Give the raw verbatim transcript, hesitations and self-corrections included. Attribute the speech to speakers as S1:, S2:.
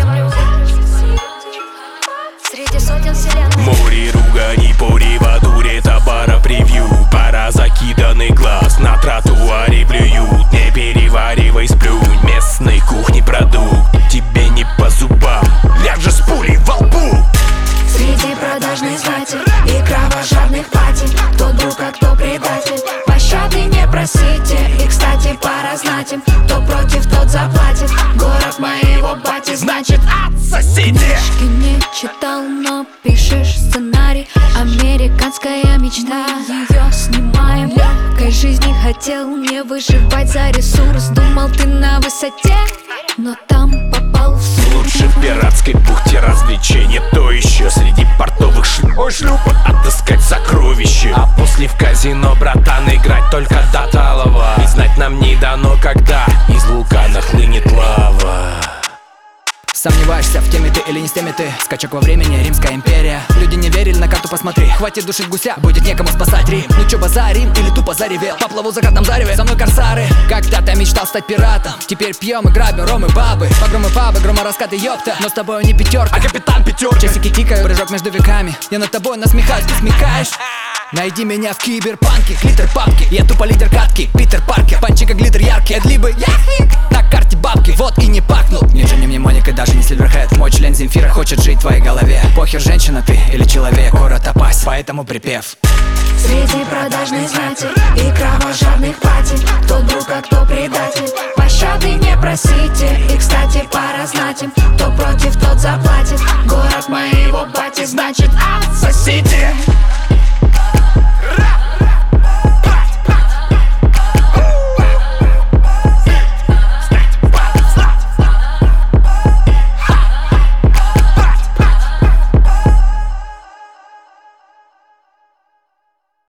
S1: Среди сотен вселенных.
S2: Море руганий по реватуре товара превью. Пара закиданный глаз на тротуаре плюют. Не переваривай, сплюнь, местной кухни продукт тебе не по зубам, ляжешь с пулей во лбу.
S1: Среди продажной знати и кровожадных пати, кто друг, а кто предатель, пощады не просите. И, кстати, пора знать им, кто против, тот заплатит. Город моего бати, значит, отсосите. Книжки не читал, но пишешь сценарий. Американская мечта, ее снимаем. Легкой жизни хотел не выживать за ресурс. Думал, ты на высоте, но там попал в суд.
S2: Лучше в пиратской бухте развлечения, то еще среди портовых шлюп. Ой, шлюпа, отыскать сокровища. А после в казино, братан, играть только до талого. И знать нам не дано, когда из вулкана хлынет лава.
S3: Сомневаешься, в теме ты или не с теми ты? Скачок во времени, Римская империя. Люди не верили, на карту посмотри. Хватит душить гуся, будет некому спасать Рим. Ну чё, базарим или тупо заревел? Поплыву в закатном зареве, со мной корсары. Когда-то мечтал стать пиратом, теперь пьем и грабим ром и бабы. Погромы пабы, громораскаты, ёпта. Но с тобой не пятерка,
S2: а капитан пятерка.
S3: Часики тикают, прыжок между веками. Я над тобой насмехаюсь, ты смекаешь? Найди меня в киберпанке, глиттер папки. Я тупо лидер катки, Питер Паркер. Панчи как глиттер яркий, эдлибы яхик. На карте бабки, вот и не пахнул. Не Джонни Мнемоник и даже не Сильверхед. Мой член Земфира хочет жить в твоей голове. Похер, женщина ты или человек, город опась, поэтому припев.
S1: Среди продажной знати и кровожадных пати, кто друг, а кто предатель, пощады не просите. И, кстати, пора знать им, кто против, тот заплатит. Город